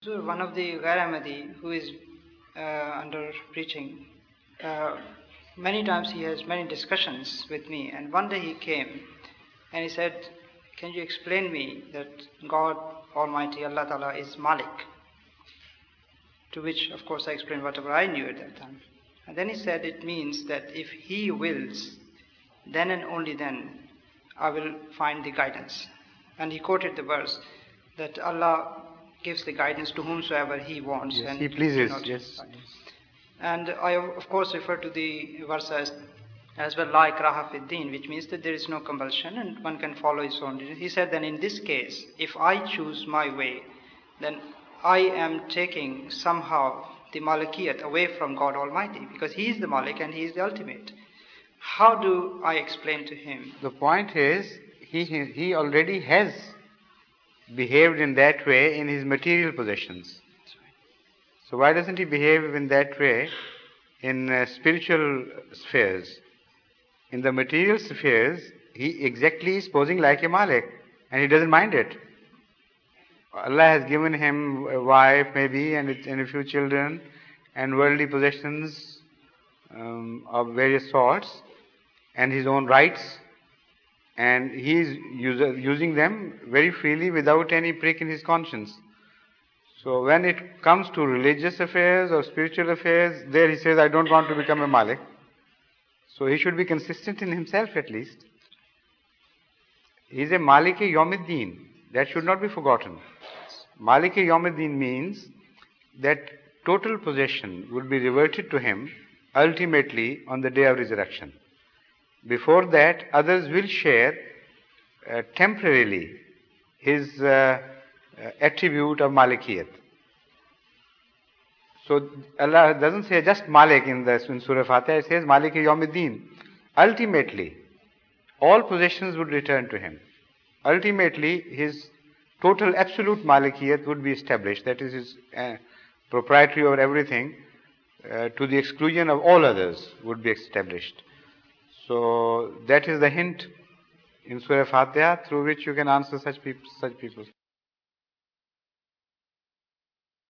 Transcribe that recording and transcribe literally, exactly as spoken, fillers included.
So one of the Ghair Ahmadi who is uh, under preaching, uh, many times he has many discussions with me, and one day he came and he said, "Can you explain me that God Almighty, Allah Ta'ala, is Malik?" To which, of course, I explained whatever I knew at that time. And then he said, it means that if He wills, then and only then I will find the guidance. And he quoted the verse that Allah gives the guidance to whomsoever He wants. Yes, and He pleases, not, yes. And I, of course, refer to the verse as, as well, like Raha fi Deen, which means that there is no compulsion and one can follow his own. He said, then in this case, if I choose my way, then I am taking somehow the Malikiyat away from God Almighty, because He is the Malik and He is the ultimate. How do I explain to him? The point is, he, he already has behaved in that way in his material possessions. So why doesn't he behave in that way in uh, spiritual spheres? In the material spheres, he exactly is posing like a Malik, and he doesn't mind it. Allah has given him a wife, maybe, and, it, and a few children, and worldly possessions um, of various sorts, and his own rights, and he is use, using them very freely without any prick in his conscience. So when it comes to religious affairs or spiritual affairs, there he says, I don't want to become a Malik. So he should be consistent in himself at least. He is a Malik-e Yawmiddin. That should not be forgotten. Malik-e Yawmiddin means that total possession would be reverted to him ultimately on the day of resurrection. Before that, others will share uh, temporarily his uh, uh, attribute of Malikiyat. So Allah doesn't say just Malik in, the, in Surah Fatiha, it says Malik-e Yawmiddin. Ultimately, all possessions would return to him. Ultimately, his total absolute Malikiyat would be established, that is his uh, proprietary over everything, uh, to the exclusion of all others would be established. So that is the hint in Surah Fatiha through which you can answer such people. Such people.